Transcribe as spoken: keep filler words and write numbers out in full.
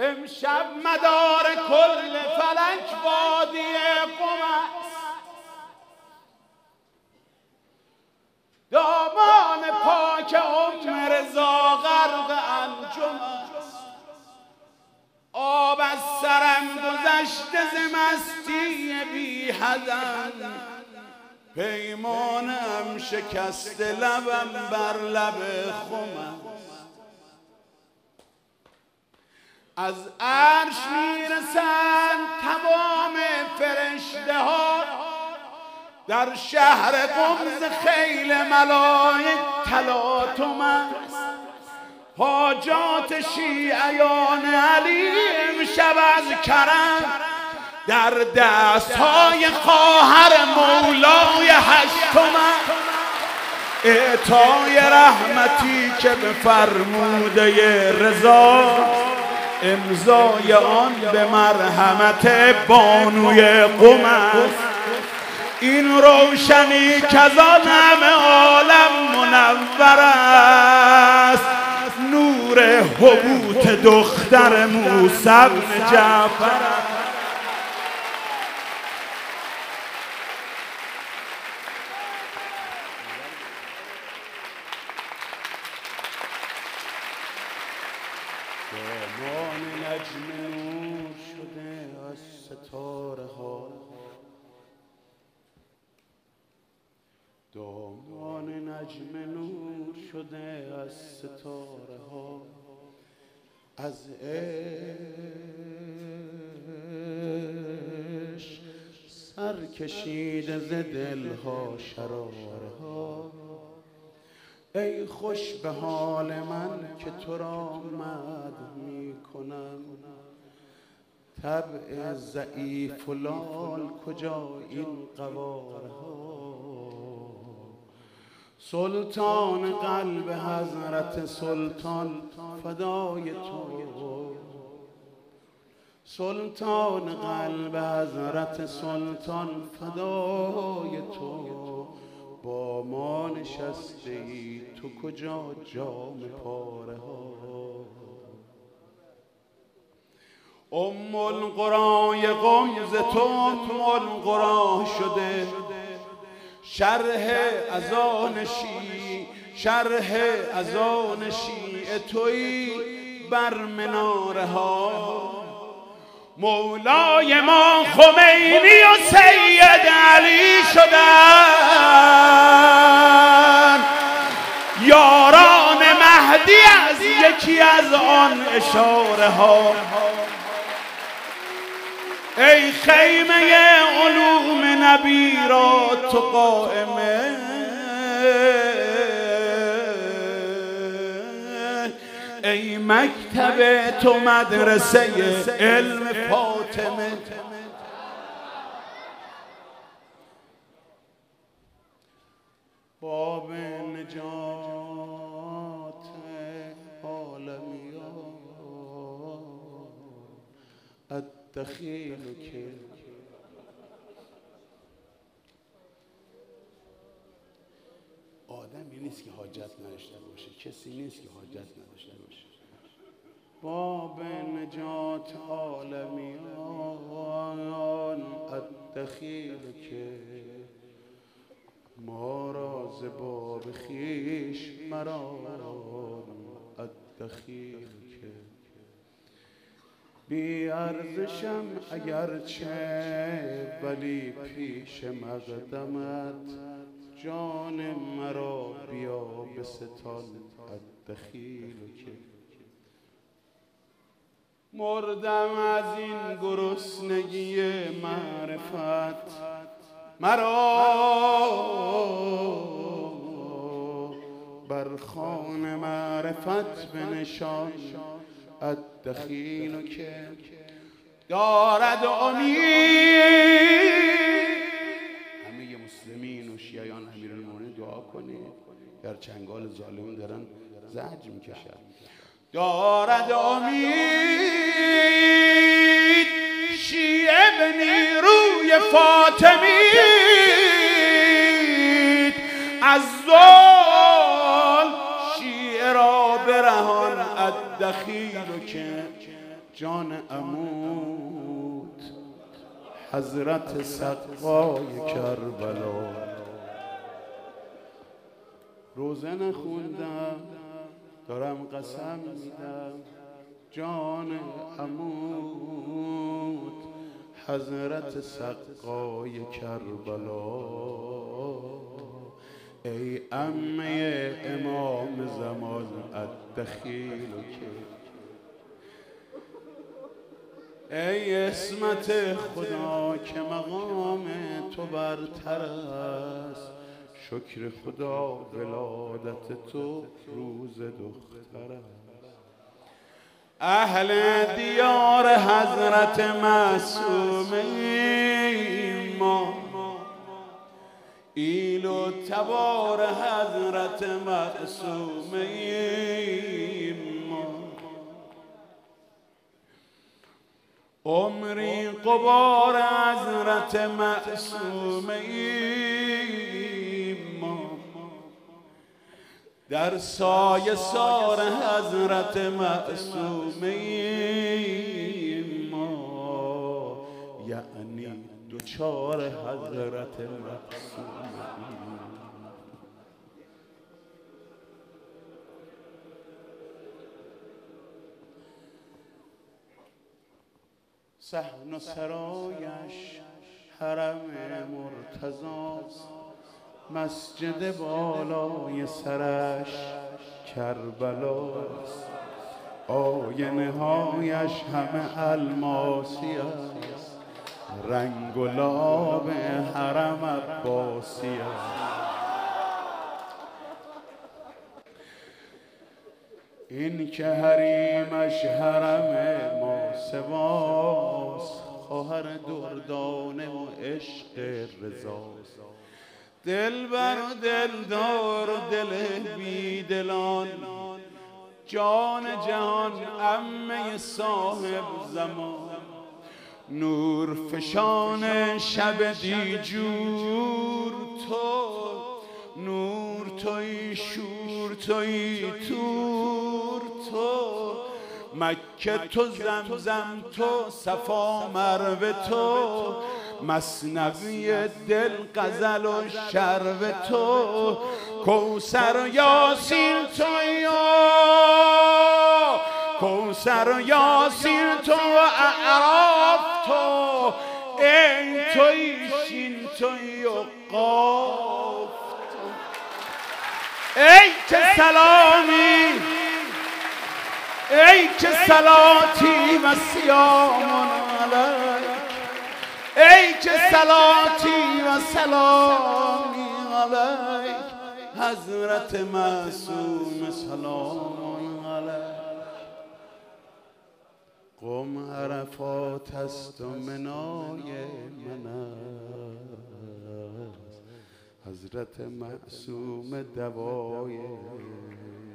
امشب مدار کل فلک وادی قم است، دامان پاک ام رضا غرق انجم است. آب از سرم گذشته ز مستی بی حدن، پیمانم شکسته لبم بر لب خم است. از عرش میرسند تمام فرشته ها، در شهر قم ز خیل ملائک تلاطم است. حاجات شیعیان علی امشب از کرم، در دستهای خواهر مولای هشتم است. اعطای رحمتی که به فرموده رضا، امضای آن به مرحمت بانوی قم است. این روشنی که از آن همه عالم منور است، نور حبوط دختر موسی بن جعفر است. دامان نجم نور شده از ستاره ها، دامان نجم نور شده از ستاره ها. از عشق سر کشیده ز دلها شراره ها. ای خوش به حال من که تو را مدح می کنم، طبع ضعیف و لال کجا این قواره ها. سلطان قلب حضرت سلطان فدای تو، سلطان قلب حضرت سلطان فدای تو. با ما نشسته ای تو کجا جام پاره ها. ام القرای قم ز تو ام القرا شده، شرح اذان شیع شرح اذان شیع تویی بر مناره ها. مولای ما خمینی و سید علی شدن، یاران مهدی از یکی از آن اشاره ها. ای خیمه علوم نبی را تو قائمه، ای مکتب تو مدرسه علم فاطمه. باب نجات عالمیان الدخیل که آدمی نیست که حاجت نداشته باشه، کسی نیست که حاجت نداشته باشه. باب نجات عالمیان الدخیل که ما را ز باب خویش مران الدخیل که. بی ارزشم اگرچه ولی پیش مقدمت، جان مرا بیا به ستان الدخیل که. مردم از این گرسنگی معرفت، مرا بر خوان معرفت بنشان الدخیل که. دارد امید همه مسلمین و شیعیان امیرالمومنین دعا کنید، در چنگال ظالمون دارن زجر میکشن. دارد امید شیعه به نیروی فاطمی، از ظلم شیعه را برهان الدخیل که. جان عمود حضرت سقای کربلا. روزه نخوندم دارم قسم میدم، جان عمود حضرت سقای کربلا. ای عمه امام زمان الدخیل که، ای اسمت خدا که مقام تو برتر است، شکر خدا ولادت تو روز دختر است. اهل دیار حضرت معصومه ما، ایل و تبار حضرت معصومه ما، عمری قبار حضرت معصومه ما، در سایه سار حضرت معصومه ما، یعنی دوچار حضرت معصومه. صحن و سرایش حرم مرتضاست، مسجد بالای سرش کربلاست، آینه هایش همه الماسی است، رنگ و لاب حرم عباسی است. این که حریمش حرم ماسواست، خواهر دردانه و عشق رضاست، دلبر و دلدار و دل بیدلان، جان جهان عمه صاحب زمان، نور فشان شب دیجور تو، نور توی شور توی تور تو، مکه تو زمزم تو صفا مروه تو، مثنوی دل غزل و شرب تو، کوثر و یاسین تو یا کوثر و یاسین تو و اعراف تو، این توی شین توی و قاف تو. ای که سلامی، ای که صلاتی و سیام علیک، ای که صلاتی و سلامی علیک، حضرت معصوم سلام علیک. قم عرفات است و منای من است، حضرت معصوم دوای